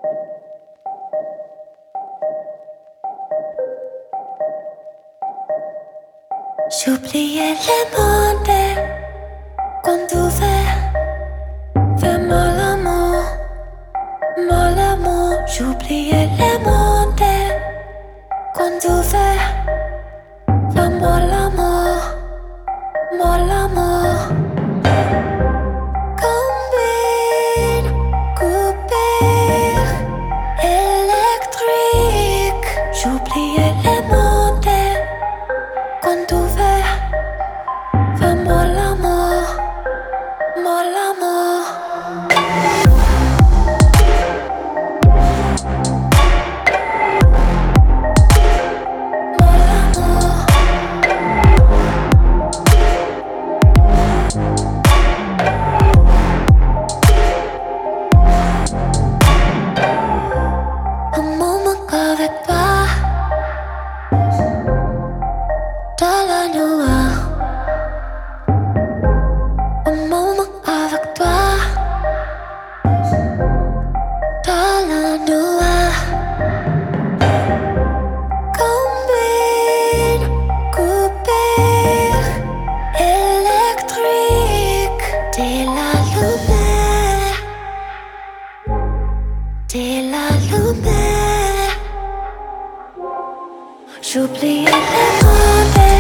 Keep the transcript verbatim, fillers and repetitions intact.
J'oubliais les mondes quand ouvert, fais-moi l'amour, moi l'amour. J'oubliais les mondes quand ouvert, fais-moi l'amour, moi l'amour. Combine, coupure, électrique. J'oubliais les mondes quand ouvert, fais-moi l'amour, moi l'amour. Un moment avec toi, dans la noix. Un moment avec toi, dans la noix. Combine, coupure, électrique. T'es la lumière, t'es la lumière. J'oubliais les mots.